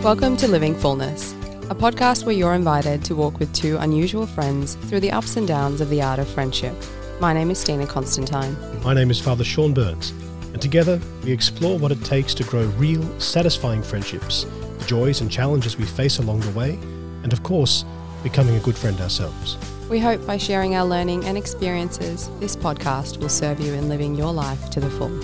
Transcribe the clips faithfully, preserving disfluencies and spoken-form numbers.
Welcome to Living Fullness, a podcast where you're invited to walk with two unusual friends through the ups and downs of the art of friendship. My name is Stina Constantine. My name is Father Sean Burns, and together we explore what it takes to grow real, satisfying friendships, the joys and challenges we face along the way, and of course, becoming a good friend ourselves. We hope by sharing our learning and experiences, this podcast will serve you in living your life to the full.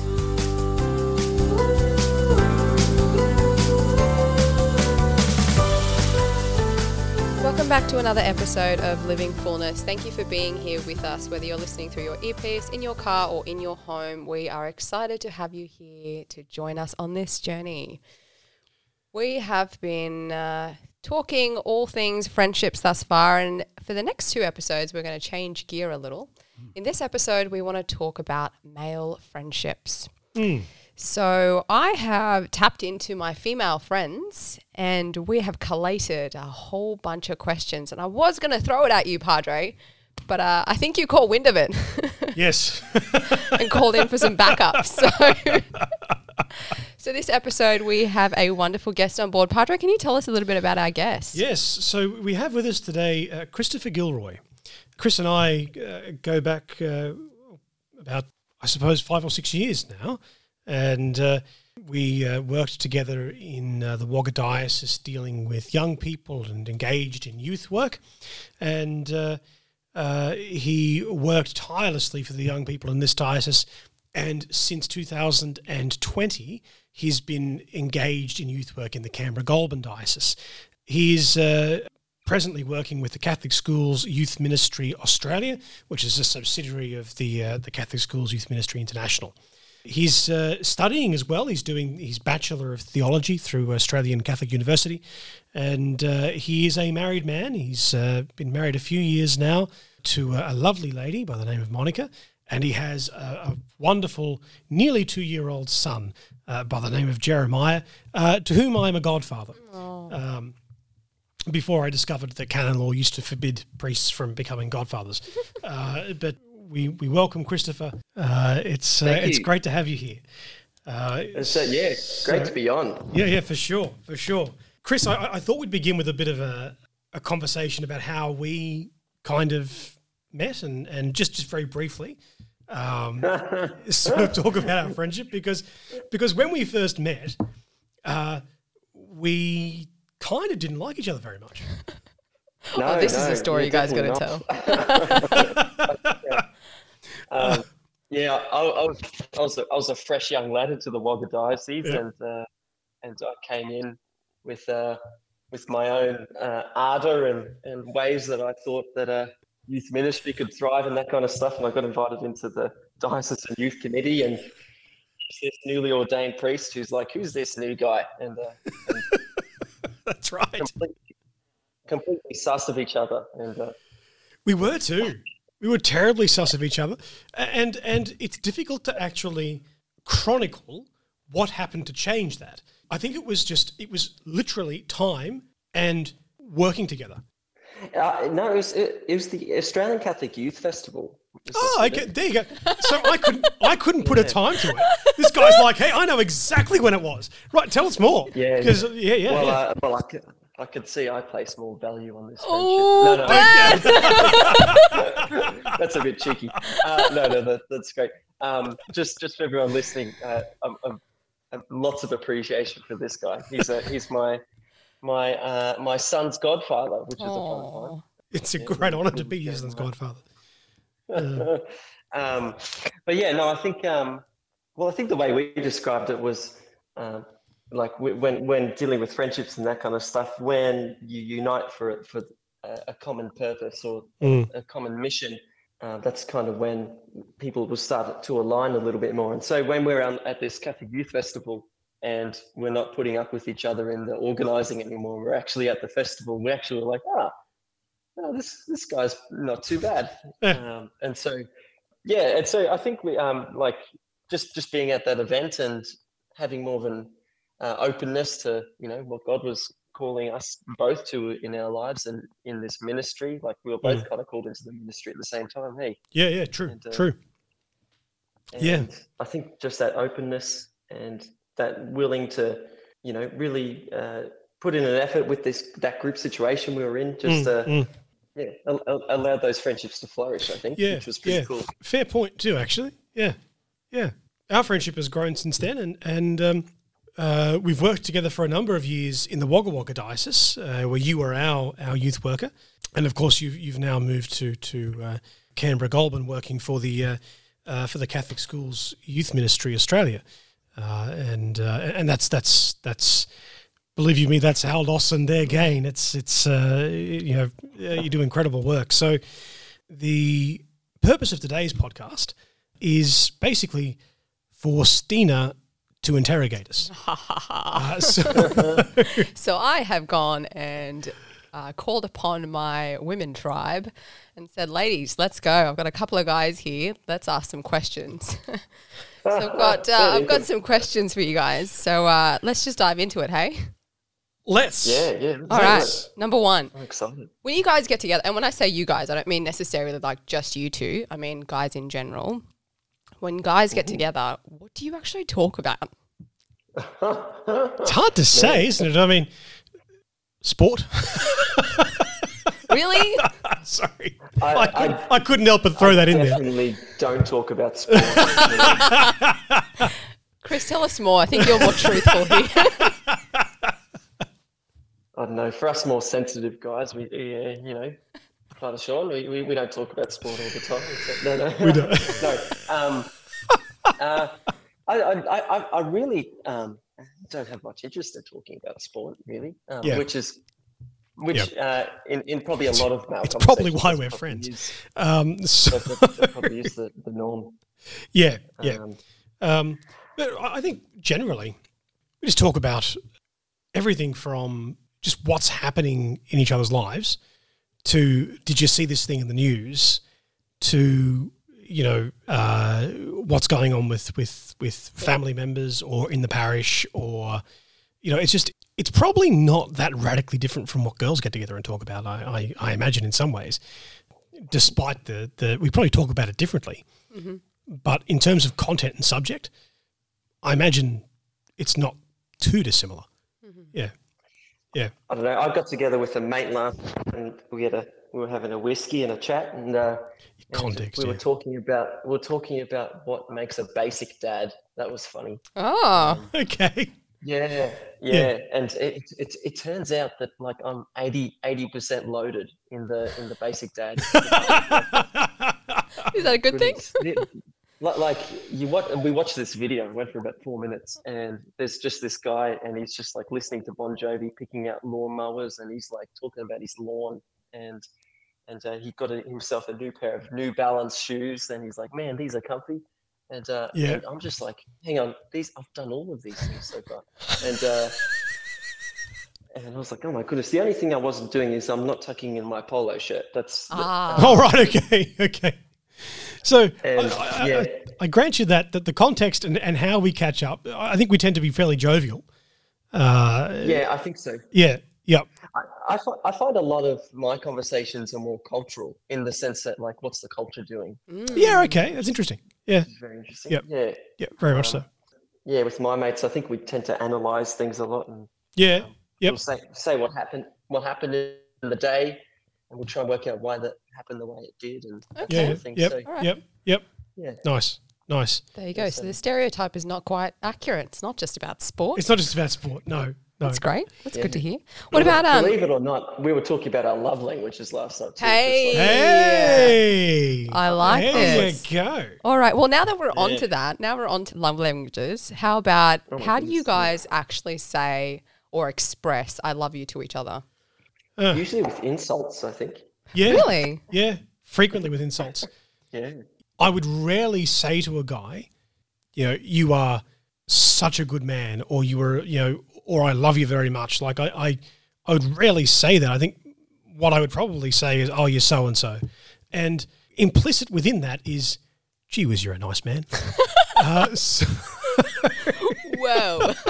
Welcome back to another episode of Living Fullness. Thank you for being here with us, whether you're listening through your earpiece, in your car or in your home. We are excited to have you here to join us on this journey. We have been uh, talking all things friendships thus far, and for the next two episodes, we're going to change gear a little. In this episode, we want to talk about male friendships. Mm. So I have tapped into my female friends and we have collated a whole bunch of questions. And I was going to throw it at you, Padre, but uh, I think you caught wind of it. Yes. And called in for some backup. So, so this episode, we have a wonderful guest on board. Padre, can you tell us a little bit about our guest? Yes. So we have with us today uh, Christopher Gilroy. Chris and I uh, go back uh, about, I suppose, five or six years now. And uh, we uh, worked together in uh, the Wagga Diocese dealing with young people and engaged in youth work. And uh, uh, he worked tirelessly for the young people in this diocese. And since two thousand twenty, he's been engaged in youth work in the Canberra-Goulburn Diocese. He's uh, presently working with the Catholic Schools Youth Ministry Australia, which is a subsidiary of the, uh, the Catholic Schools Youth Ministry International. He's uh, studying as well. He's doing his Bachelor of Theology through Australian Catholic University. And uh, he is a married man. He's uh, been married a few years now to a lovely lady by the name of Monica. And he has a, a wonderful, nearly two-year-old son uh, by the name of Jeremiah, uh, to whom I'm a godfather. Um, before I discovered that canon law used to forbid priests from becoming godfathers. uh, but we, we welcome Christopher. Uh, it's uh, it's great to have you here. Uh, so, yeah, great so, to be on. Yeah, yeah, for sure, for sure. Chris, I, I thought we'd begin with a bit of a, a conversation about how we kind of met and, and just, just very briefly um, sort of talk about our friendship because because when we first met, uh, we kind of didn't like each other very much. No, oh, this no, is a story you guys got to tell. yeah, um, yeah I, I was I was a, I was a fresh young lad into the Wagga Diocese, yeah. and uh, and I came in with uh, with my own uh, ardour and, and ways that I thought that uh, youth ministry could thrive and that kind of stuff. And I got invited into the diocesan youth committee, and this newly ordained priest who's like, "Who's this new guy?" And, uh, and that's right. Completely, completely sus of each other, and uh, we were too. We were terribly sus of each other, and and it's difficult to actually chronicle what happened to change that. I think it was just it was literally time and working together. Uh, no, it was it, it was the Australian Catholic Youth Festival. Oh, okay, there you go. So I couldn't I couldn't put yeah. a time to it. This guy's like, hey, I know exactly when it was. Right, tell us more. Yeah, because yeah, yeah. Well, yeah. Uh, well, I could, I could see I place more value on this. Oh, no, no. That's a bit cheeky. Uh, no, no, that, that's great. Um, just, just for everyone listening, uh, um, um, um, lots of appreciation for this guy. He's a, he's my, my, uh, my son's godfather, which is Aww. a fun time. It's a yeah, great honour to be your son's godfather. Uh. um, but yeah, no, I think, um, well, I think the way we described it was, um, like when when dealing with friendships and that kind of stuff, when you unite for for a common purpose or mm. a common mission, uh, that's kind of when people will start to align a little bit more. And so when we're at this Catholic Youth Festival and we're not putting up with each other in the organising anymore, we're actually at the festival, we actually were like, ah, oh, this this guy's not too bad. um, and so, yeah, and so I think we um like just just being at that event and having more of an Uh, openness to, you know, what God was calling us both to in our lives and in this ministry. Like we were both mm. kind of called into the ministry at the same time. Hey. Yeah, yeah, true, and, uh, true. And yeah. I think just that openness and that willing to you know, really uh, put in an effort with this that group situation we were in. Just Mm, uh, mm. yeah, al- al- allowed those friendships to flourish. I think, Yeah, which was pretty yeah. cool. Fair point too, actually. Yeah, yeah. Our friendship has grown since then, and and um, uh, we've worked together for a number of years in the Wagga Wagga diocese, uh, where you were our our youth worker, and of course you've you've now moved to to uh, Canberra Goulburn, working for the uh, uh, for the Catholic Schools Youth Ministry Australia, uh, and uh, and that's that's that's. Believe you me, that's our loss and their gain. It's it's uh, you know uh, you do incredible work. So the purpose of today's podcast is basically for Stina to interrogate us. uh, so So I have gone and uh, called upon my women tribe and said, ladies, let's go. I've got a couple of guys here. Let's ask some questions. So I've got uh, I've got some questions for you guys. So uh, let's just dive into it, hey? let's. Yeah, yeah. All right. Number one. I'm excited. When you guys get together, and when I say you guys, I don't mean necessarily like just you two. I mean guys in general. When guys get together, what do you actually talk about? It's hard to say, isn't it? I mean, sport. Really? Sorry, I- I, couldn't, I, couldn't help but throw that in there. Definitely don't talk about sport. Chris, tell us more. I think you're more truthful here. I don't know. For us more sensitive guys, we, yeah, you know, Father Sean, we, we, we don't talk about sport all the time. So, no, no. We don't. no. Um, uh, I, I, I, I really um, don't have much interest in talking about sport, really, um, Yeah. which is, which uh, in, in probably a lot of male It's probably conversations, why that's we're probably friends. Is, Um, so, that, that, that probably is the, the norm. yeah, yeah. Um, Um, but I I think generally we just talk about everything from just what's happening in each other's lives to did you see this thing in the news to, you know, uh, what's going on with, with, with family members or in the parish or, you know, it's just, it's probably not that radically different from what girls get together and talk about, I, I, I imagine in some ways, despite the, the, we probably talk about it differently. Mm-hmm. But in terms of content and subject, I imagine it's not too dissimilar. Mm-hmm. Yeah. Yeah. I don't know. I got together with a mate last and we had a we were having a whiskey and a chat and, uh, and Context, we were yeah. talking about we were talking about what makes a basic dad. That was funny. Oh, Okay. Yeah, yeah, Yeah. and it, it it turns out that like I'm eighty percent loaded in the in the basic dad. is that a good thing? Goodness. Like, like you what we watched this video. It went for about four minutes, and there's just this guy, and he's just like listening to Bon Jovi, picking out lawnmowers, and he's like talking about his lawn, and and uh, he got a, himself a new pair of New Balance shoes, and he's like, man, these are comfy, and, uh, Yeah. and I'm just like, hang on, these I've done all of these things so far, and. Uh, And I was like, oh my goodness, the only thing I wasn't doing is I'm not tucking in my polo shirt. That's the- Ah. All right. Okay. Okay. So And, I, I, yeah. I, I grant you that, that the context and, and how we catch up, I think we tend to be fairly jovial. Uh, yeah, I think so. yeah. Yeah. I, I, fi- I find a lot of my conversations are more cultural in the sense that, like, what's the culture doing? Mm. Yeah. Okay. That's interesting. Yeah. It's very interesting. Yep. Yeah. Yeah. Very much so. Yeah, with my mates, I think we tend to analyze things a lot and Yeah. Yep. we'll say, say what happened, what happened in the day, and we'll try and work out why that happened the way it did and that Okay. Yeah. kind Yeah. of thing. Yep. So, All right. Yep. Yep. yeah. Nice. Nice. There you go. Yes, So um, the stereotype is not quite accurate. It's not just about sport. It's not just about sport. No. No. That's great. That's Yeah. good to hear. What about um? Believe it or not, we were talking about our love languages last night. Too, Hey. just like- Hey. I like there this. you go. All right. Well, now that we're on Yeah. to that, now we're on to love languages. How about Oh my how do you goodness, yeah. guys actually say or express "I love you" to each other? Uh, Usually with insults, I think. yeah. Really? Yeah. Frequently with insults. Yeah. I would rarely say to a guy, you know, you are such a good man, or you were, you know, or I love you very much. Like I, I, I would rarely say that. I think what I would probably say is, oh, you're so and so, and implicit within that is, gee whiz, you're a nice man. uh, so, Whoa.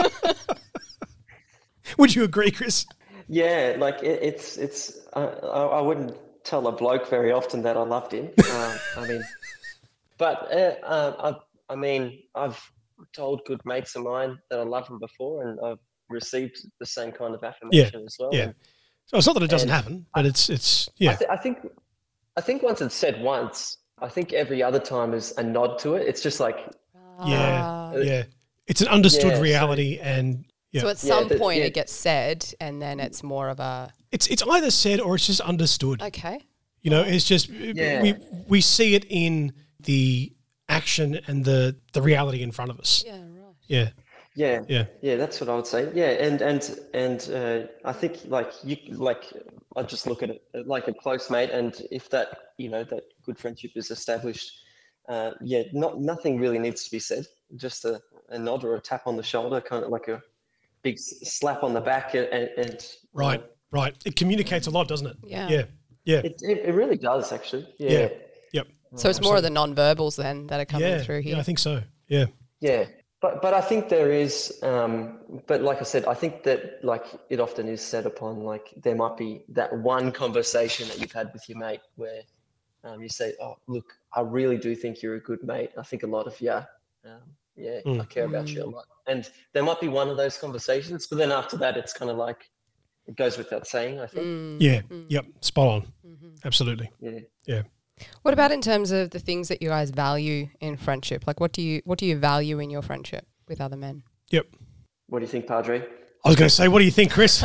would you agree, Chris? Yeah, like it, it's it's. Uh, I, I wouldn't tell a bloke very often that I loved him. um, I mean, but uh, uh, I, I mean, I've told good mates of mine that I love them before, and I've received the same kind of affirmation as well. Yeah. And, So it's not that it doesn't and happen, but it's it's I, yeah. th- I think I think once it's said once, I think every other time is a nod to it. It's just like Yeah, Ah. yeah. It's an understood Yeah, so- reality, and yeah, So at Yeah, some the- point yeah. it gets said, and then it's more of a it's it's either said or it's just understood. okay. You know, it's just Yeah. we we see it in the action and the the reality in front of us. Yeah, right. Yeah, yeah, yeah, yeah. That's what I would say. Yeah, and and and uh, I think like you like I just look at it like a close mate, and if that you know that good friendship is established, uh, yeah, not nothing really needs to be said. Just a, a nod or a tap on the shoulder, kind of like a big s- slap on the back, and, and right, right. It communicates a lot, doesn't it? Yeah. yeah, yeah, It, it it really does actually. Yeah. yeah. Yep. So it's more of the non-verbals then that are coming Yeah, through here. yeah. I think so. Yeah, Yeah, but but I think there is, um, but like I said, I think that like it often is said upon like there might be that one conversation that you've had with your mate where um, you say, "Oh, look, I really do think you're a good mate. I think a lot of you, um, yeah, Mm. I care about you a lot." And there might be one of those conversations, but then after that, it's kind of like it goes without saying. I think. Mm. yeah, yep. Spot on. Mhm. Absolutely. Yeah. Yeah. What about in terms of the things that you guys value in friendship? Like what do you what do you value in your friendship with other men? Yep. What do you think, Padre? I was going to say, what do you think, Chris?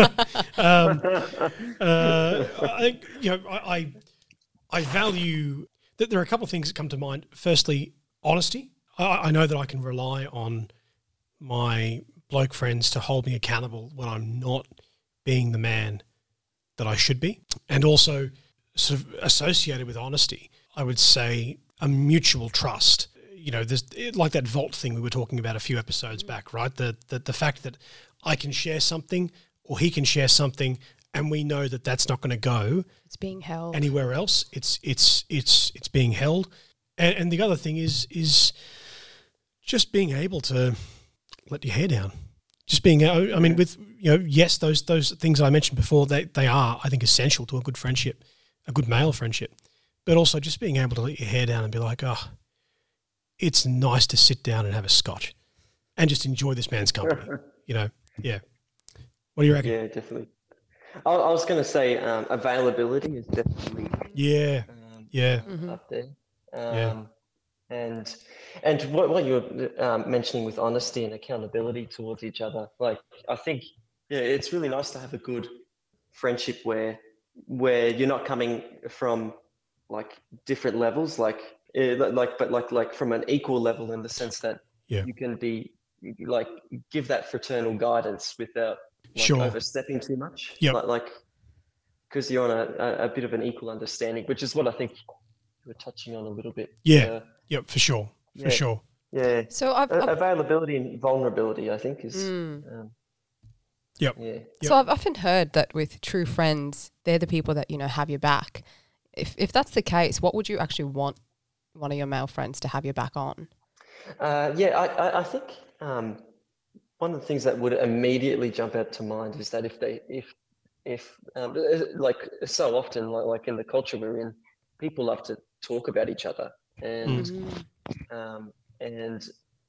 um, uh, I think you know, I, I I value that there are a couple of things that come to mind. Firstly, honesty. I, I know that I can rely on my bloke friends to hold me accountable when I'm not being the man that I should be, and also sort of associated with honesty, I would say a mutual trust. You know, there's it, like that vault thing we were talking about a few episodes back, right? The, the the fact that I can share something or he can share something, and we know that that's not going to go It's being held. anywhere else. It's it's it's it's being held, and, and the other thing is is just being able to let your hair down. Just being, I mean, with you know, yes, those those things I mentioned before, they they are, I think, essential to a good friendship, a good male friendship, but also just being able to let your hair down and be like, oh, it's nice to sit down and have a scotch, and just enjoy this man's company. You know, yeah. What do you reckon? Yeah, definitely. I, I was going to say um, availability is definitely Yeah, um, yeah, Mhm. up there. Um, Yeah. And and what, what you were um, mentioning with honesty and accountability towards each other, like I think yeah, it's really nice to have a good friendship where where you're not coming from like different levels, like eh, like but like like from an equal level in the sense that Yeah. you can be like give that fraternal guidance without like Sure. overstepping too much. Yep. Like like because you're on a, a, a bit of an equal understanding, which is what I think we're touching on a little bit. Yeah. Uh, Yep, for sure, for Yeah. sure. yeah. So I've, A- I've availability and vulnerability, I think, is. Mm. Um, Yep. Yeah. So I've often heard that with true friends, they're the people that, you know, have your back. If if that's the case, what would you actually want one of your male friends to have your back on? Uh, yeah, I, I, I think um, one of the things that would immediately jump out to mind is that if they, if, if, um, like so often, like, like in the culture we're in, people love to talk about each other, and Mm. um, and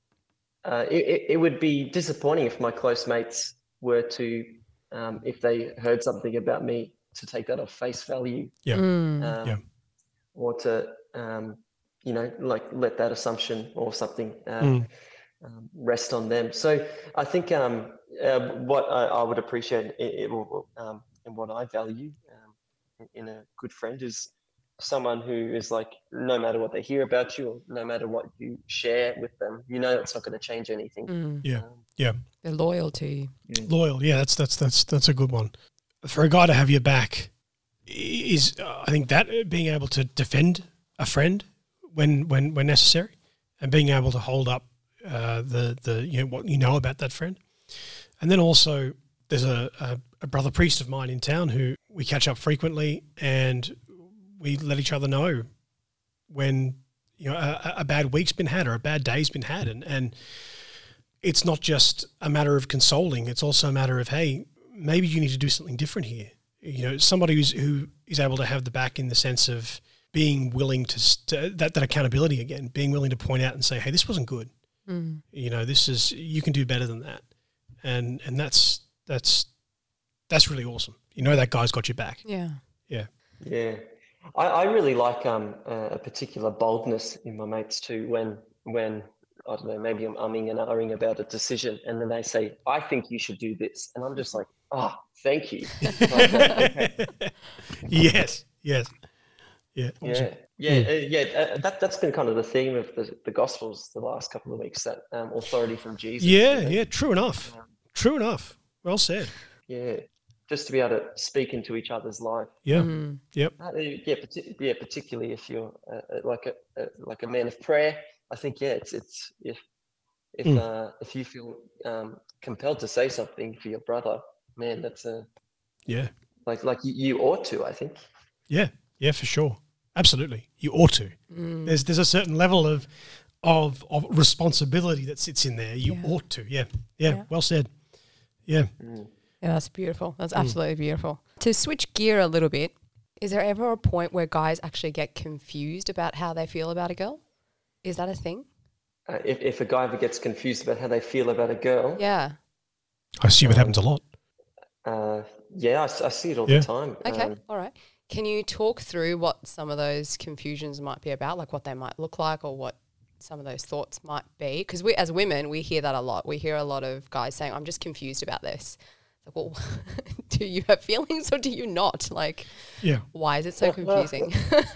uh, it, it- it would be disappointing if my close mates were to, um, if they heard something about me, to take that off face value. Yeah. Mm. um, Yeah. or to um, you know like let that assumption or something uh, Mm. um, rest on them. So I think um, uh, what I, I would appreciate it, it, will, um, and what I value um, in, in a good friend is someone who is like, no matter what they hear about you, or no matter what you share with them, you know it's not going to change anything. Mm. Yeah. Um, Yeah. They're loyal to you. Loyal. Yeah, that's that's that's that's a good one. For a guy to have your back is, uh, I think, that uh, being able to defend a friend when when when necessary, and being able to hold up uh, the the you know what you know about that friend, and then also there's a, a, a brother priest of mine in town who we catch up frequently, and we let each other know when you know a, a bad week's been had or a bad day's been had, and and it's not just a matter of consoling; it's also a matter of, hey, maybe you need to do something different here. You know, somebody who's who is able to have the back in the sense of being willing to, st- that that accountability again, being willing to point out and say, hey, this wasn't good. Mm. You know, this is, you can do better than that. and and that's that's that's really awesome. You know that guy's got your back. Yeah. Yeah. Yeah, I, I really like um uh, a particular boldness in my mates too. When when I don't know, maybe I'm umming and ahhing about a decision, and then they say, "I think you should do this," and I'm just like, "Oh, thank you." Yes. Yes. Yeah. Awesome. Yeah, yeah, uh, yeah. Uh, that that's been kind of the theme of the, the Gospels the last couple of weeks. That um, authority from Jesus. Yeah. you know? Yeah. True enough. Um, True enough. Well said. Yeah, just to be able to speak into each other's life. Yeah. Mm. Yep. Uh, yeah, partic- yeah, particularly if you're uh, uh, like a uh, like a man of prayer. I think yeah, it's it's if if Mm. uh, if you feel um, compelled to say something for your brother, man, that's a Yeah. like like you, you ought to. I think. Yeah. Yeah. For sure. Absolutely. You ought to. Mm. There's there's a certain level of of of responsibility that sits in there. You Yeah. ought to. Yeah. yeah. Yeah. Well said. Yeah. Mm. Yeah, that's beautiful. That's Mm. absolutely beautiful. To switch gear a little bit, is there ever a point where guys actually get confused about how they feel about a girl? Is that a thing? Uh, if if a guy ever gets confused about how they feel about a girl, Yeah. I assume it happens a lot. uh, yeah, I, s- I see it all Yeah. the time. Okay. Um, All right. Can you talk through what some of those confusions might be about, like what they might look like or what some of those thoughts might be? Because we, as women, we hear that a lot. We hear a lot of guys saying, "I'm just confused about this." Like, well, do you have feelings or do you not? Like, Yeah. why is it so confusing?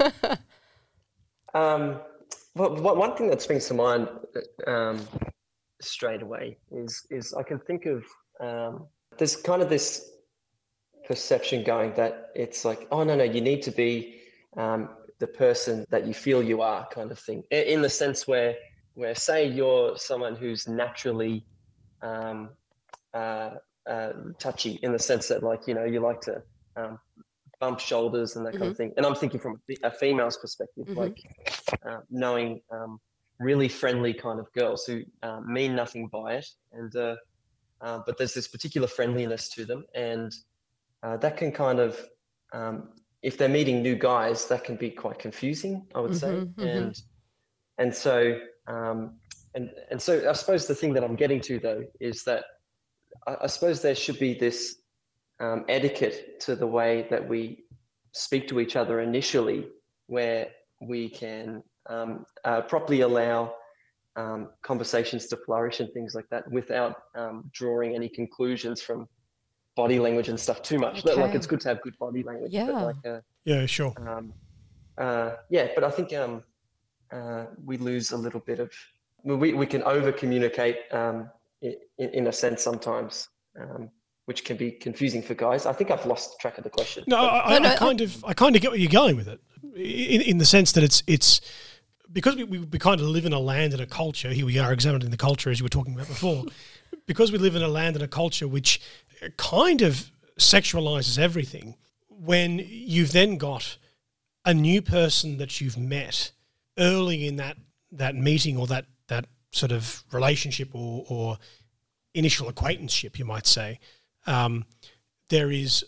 Um, well, one one thing that springs to mind um, straight away is is I can think of um, there's kind of this perception going that it's like, oh no no, you need to be um, the person that you feel you are, kind of thing. I- In the sense where where say you're someone who's naturally um, uh, uh, touchy, in the sense that like you know you like to um, bump shoulders and that kind of thing. And I'm thinking from a fe- a female's perspective, Mhm. like uh, knowing um, really friendly kind of girls who uh, mean nothing by it, and uh, uh, but there's this particular friendliness to them, and uh, that can kind of, um, if they're meeting new guys, that can be quite confusing, I would say, Mhm, mhm. and and so um, and and so I suppose the thing that I'm getting to though is that I, I suppose there should be this um, etiquette to the way that we speak to each other initially, where we can um, uh, properly allow um, conversations to flourish and things like that without um, drawing any conclusions from body language and stuff too much. But, like Okay. it's good to have good body language. Yeah. But like, uh, Yeah. Sure. um, uh, yeah, but I think um, uh, we lose a little bit of, we, we can over communicate um, in, in a sense sometimes. Um, which can be confusing for guys. I think I've lost track of the question. No, I, No, no, I kind of, I kind of get where you're going with it, in in the sense that it's it's because we, we, we kind of live in a land and a culture. Here we are examining the culture as you were talking about before, because we live in a land and a culture which kind of sexualizes everything. When you've then got a new person that you've met early in that that meeting or that that sort of relationship or or initial acquaintanceship, you might say. Um, there is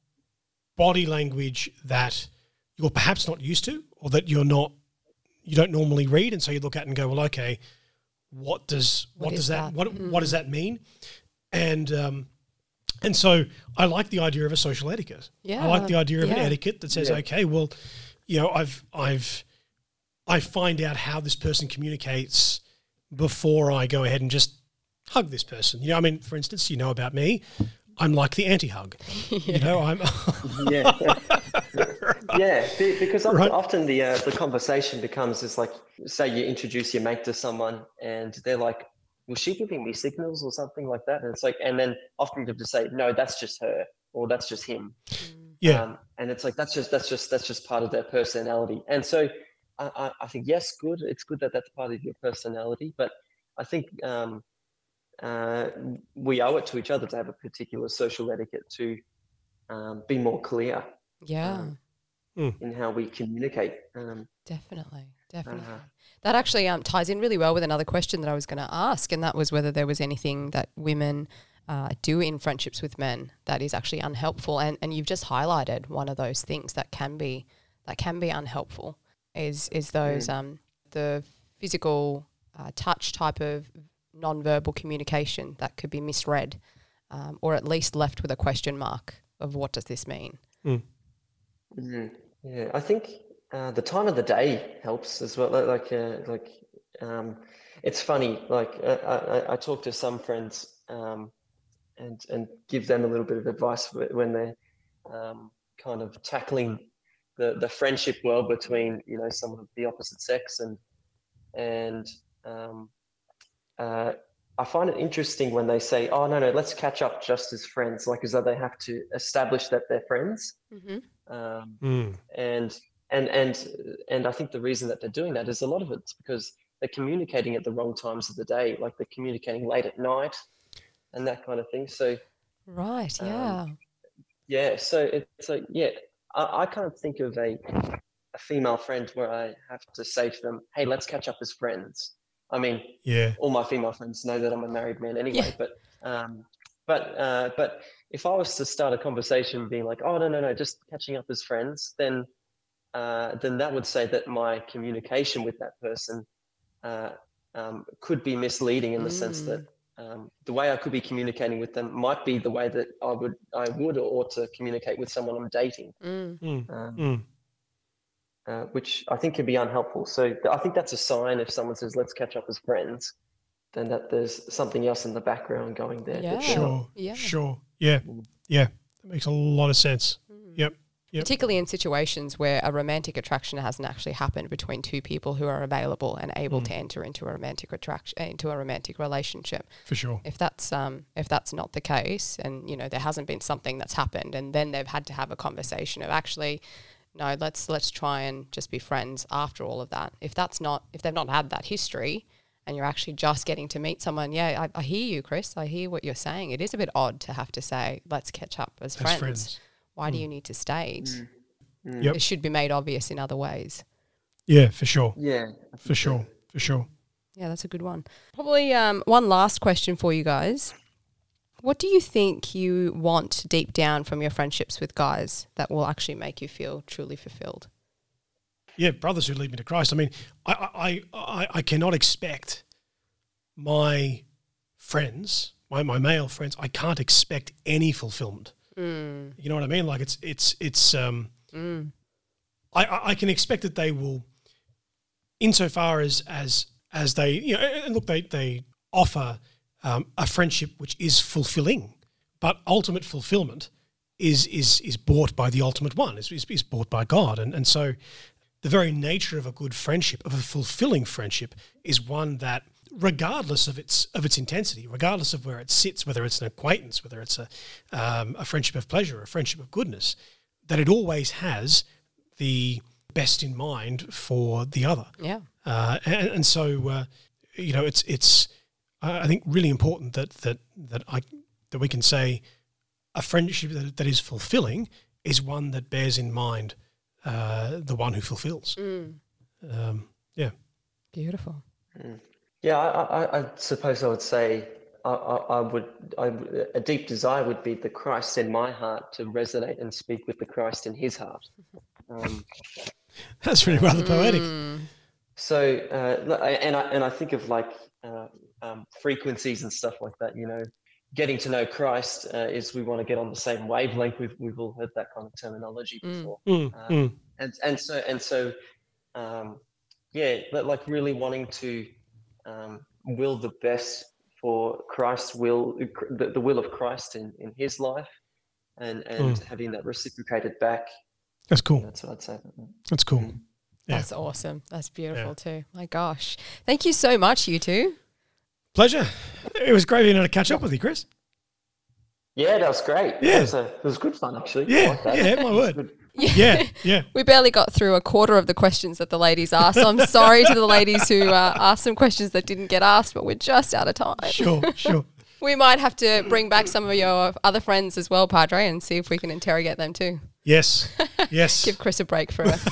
body language that you're perhaps not used to, or that you're not, you don't normally read, and so you look at it and go, well, okay, what does what, What does is that, that? what Mm. what does that mean? And um, and so I like the idea of a social etiquette. I like the Yeah, idea of an yeah. etiquette that says, Yeah. okay, well, you know, I've I've I find out how this person communicates before I go ahead and just hug this person. You know, I mean, for instance, you know about me, I'm like the anti-hug. You know, I'm Yeah, yeah, be- because often, Right. often the uh, the conversation becomes is like, say you introduce your mate to someone, and they're like, "Was she giving me signals or something like that?" And it's like, and then often you have to say, "No, that's just her," or "That's just him." yeah, Um, and it's like that's just that's just that's just part of their personality. And so I, I, I think yes, good. It's good that that's part of your personality, but I think um, uh, we owe it to each other to have a particular social etiquette to um, be more clear Yeah. um, in how we communicate. Um, Definitely, definitely. Uh-huh. That actually um, ties in really well with another question that I was going to ask, and that was whether there was anything that women uh, do in friendships with men that is actually unhelpful. And, and you've just highlighted one of those things that can be that can be unhelpful. Is is those um, the physical uh, touch type of non-verbal communication that could be misread, um, or at least left with a question mark of what does this mean? Mm. Mm-hmm. Yeah, I think uh, the time of the day helps as well. Like, like, uh, like um, it's funny. Like, uh, I, I talk to some friends um, and and give them a little bit of advice when they're um, kind of tackling the the friendship world between, you know, someone of the opposite sex, and and um, uh, I find it interesting when they say, "Oh no, no, let's catch up just as friends," like as though they have to establish that they're friends. Mm-hmm. Um, Mm. and and and and I think the reason that they're doing that is a lot of it's because they're communicating at the wrong times of the day, like they're communicating late at night and that kind of thing. So Right, yeah. um, yeah, so it's like, yeah, I, I kind of think of a a female friend where I have to say to them, "Hey, let's catch up as friends." I mean, Yeah. all my female friends know that I'm a married man anyway, Yeah. but um, but uh, but if I was to start a conversation being like, "Oh no, no, no, just catching up as friends," then uh, then that would say that my communication with that person uh, um, could be misleading in the Mm. sense that um, the way I could be communicating with them might be the way that I would I would or ought to communicate with someone I'm dating. Mm. Mm. Um, Mm. uh, which I think can be unhelpful. So th- I think that's a sign if someone says, "Let's catch up as friends," then that there's something else in the background going there. that Yeah. they're not- Sure. Yeah. Sure. Yeah. Yeah. That makes a lot of sense. Yep. Yep. Particularly in situations where a romantic attraction hasn't actually happened between two people who are available and able Mm. to enter into a romantic attraction, into a romantic relationship. For sure. If that's um, if that's not the case, and you know there hasn't been something that's happened, and then they've had to have a conversation of actually, no, let's let's try and just be friends after all of that. If that's not, if they've not had that history, and you're actually just getting to meet someone, yeah, I, I hear you, Chris. I hear what you're saying. It is a bit odd to have to say, let's catch up as, As friends. friends. Why do you need to state? Mm. Yep. It should be made obvious in other ways. Yeah, for sure. Yeah. I think For so. sure. For sure. Yeah, that's a good one. Probably um, one last question for you guys. What do you think you want deep down from your friendships with guys that will actually make you feel truly fulfilled? Yeah, brothers who lead me to Christ. I mean, I I, I, I cannot expect my friends, my, my male friends, I can't expect any fulfillment. Mm. You know what I mean? Like it's it's it's um Mm. I, I I can expect that they will, insofar as as as they, you know, and look, they they offer um, a friendship which is fulfilling, but ultimate fulfillment is is is bought by the ultimate one, is is, is bought by God, and and so the very nature of a good friendship, of a fulfilling friendship, is one that, regardless of its of its intensity, regardless of where it sits, whether it's an acquaintance, whether it's a um, a friendship of pleasure, a friendship of goodness, that it always has the best in mind for the other. Yeah. Uh, and, and so, uh, you know, it's it's uh, I think really important that that that I that we can say a friendship that, that is fulfilling is one that bears in mind uh, the one who fulfills. Mm. Um, yeah. Beautiful. Mm. Yeah, I, I, I suppose I would say I, I, I would I, would- a deep desire would be the Christ in my heart to resonate and speak with the Christ in his heart. Um, That's really rather poetic. Mm. so uh, and I and I think of like uh, um, frequencies and stuff like that. You know, getting to know Christ uh, is we want to get on the same wavelength. We've we've all heard that kind of terminology Mm. before. Mm, Um, mm, and and so and so um yeah but like really wanting to um will the best for Christ's will, the, the will of Christ in in his life, and and Mm. having that reciprocated back. That's cool. That's what I'd say about that. That's cool. Mm. Yeah. That's awesome. That's beautiful Yeah. too. My gosh. Thank you so much, you two. Pleasure. It was great being able to catch up with you, Chris. Yeah, that was great. Yeah. It was, a, it was good fun, actually. I Yeah, like that. yeah, my It was word. good. Yeah, yeah. We barely got through a quarter of the questions that the ladies asked. So I'm sorry to the ladies who uh, asked some questions that didn't get asked, but we're just out of time. Sure, sure. We might have to bring back some of your other friends as well, Padre, and see if we can interrogate them too. Yes, yes. Give Chris a break for it.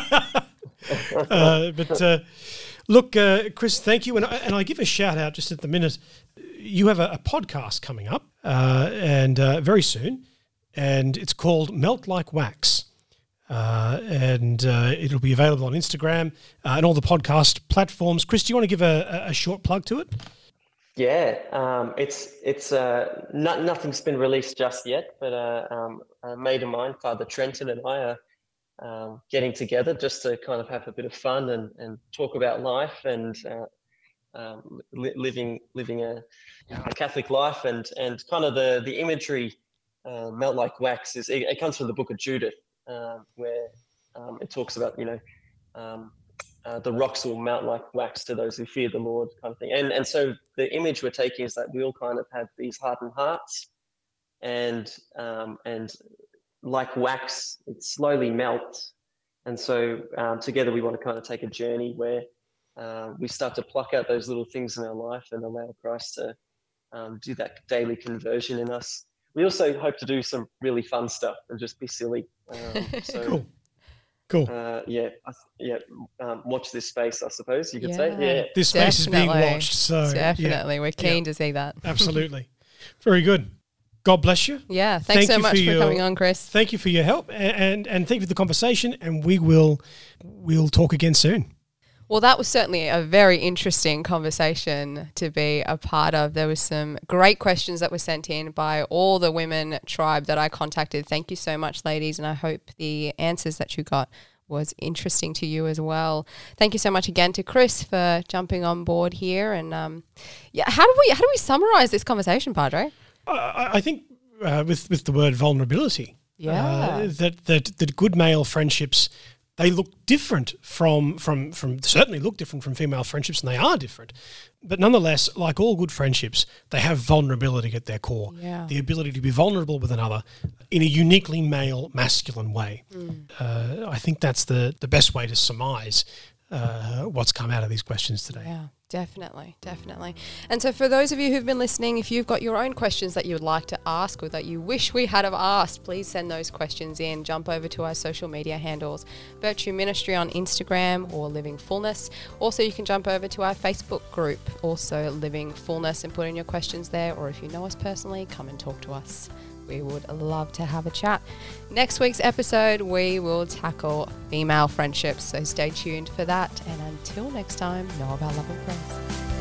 Uh, but uh, look, uh, Chris, thank you. And I, and I give a shout out just at the minute. You have a, a podcast coming up uh, and uh, very soon, and it's called Melt Like Wax. Uh, and uh, it'll be available on Instagram uh, and all the podcast platforms. Chris, do you want to give a, a short plug to it? Yeah, um, it's it's uh, not, nothing's been released just yet, but uh, um, a mate of mine, Father Trenton, and I are um, getting together just to kind of have a bit of fun and, and talk about life and uh, um, li- living living a, a Catholic life, and and kind of the the imagery uh, melt like wax is it, it comes from the Book of Judith, uh, where um, it talks about you know. Um, Uh, the rocks will melt like wax to those who fear the Lord, kind of thing. And and so the image we're taking is that we all kind of have these hardened hearts, and um, and like wax, it slowly melts. And so um, together we want to kind of take a journey where uh, we start to pluck out those little things in our life and allow Christ to um, do that daily conversion in us. We also hope to do some really fun stuff and just be silly. Um, so. Cool. Cool. Uh, yeah, I, yeah. Um, watch this space, I suppose you could Yeah. say. Yeah, This space is being Definitely. watched. So Definitely. yeah, We're keen yeah, to see that. absolutely. Very good. God bless you. Yeah. Thanks Thank so you much for for, your- coming on, Chris. Thank you for your help, and, and and thank you for the conversation. And we will we'll talk again soon. Well, that was certainly a very interesting conversation to be a part of. There was some great questions that were sent in by all the women tribe that I contacted. Thank you so much, ladies, and I hope the answers that you got was interesting to you as well. Thank you so much again to Chris for jumping on board here. And um, yeah, how do we how do we summarize this conversation, Padre? I, I think uh, with with the word vulnerability, Yeah. uh, that that that good male friendships, they look different from from from certainly look different from female friendships, and they are different. But nonetheless, like all good friendships, they have vulnerability at their core. Yeah. The ability to be vulnerable with another in a uniquely male, masculine way. Mm. Uh, I think that's the the best way to surmise uh, what's come out of these questions today. Yeah, definitely, definitely. And so for those of you who've been listening, if you've got your own questions that you would like to ask or that you wish we had have asked, please send those questions in. Jump over to our social media handles, Virtue Ministry on Instagram or Living Fullness. Also, you can jump over to our Facebook group, also Living Fullness, and put in your questions there. Or if you know us personally, come and talk to us. We would love to have a chat. Next week's episode, we will tackle female friendships, so stay tuned for that. And until next time, know about love and praise.